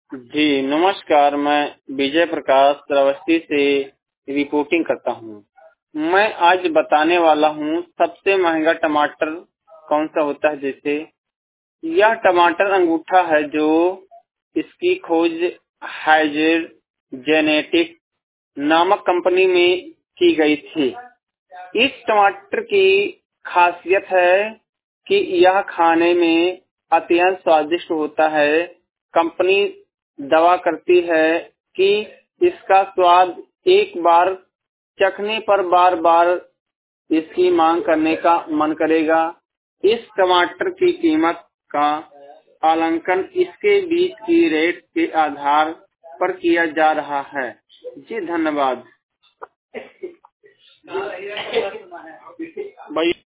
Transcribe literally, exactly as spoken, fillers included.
जी नमस्कार, मैं विजय प्रकाश श्रावस्ती से रिपोर्टिंग करता हूँ। मैं आज बताने वाला हूँ सबसे महंगा टमाटर कौन सा होता है। जैसे यह टमाटर अंगूठा है जो इसकी खोज हाइजेर जेनेटिक नामक कंपनी में की गई थी। इस टमाटर की खासियत है कि यह खाने में अत्यंत स्वादिष्ट होता है। कंपनी दावा करती है कि इसका स्वाद एक बार चखने पर बार बार इसकी मांग करने का मन करेगा। इस टमाटर की कीमत का आंकलन इसके बीच की रेट के आधार पर किया जा रहा है। जी धन्यवाद भाई।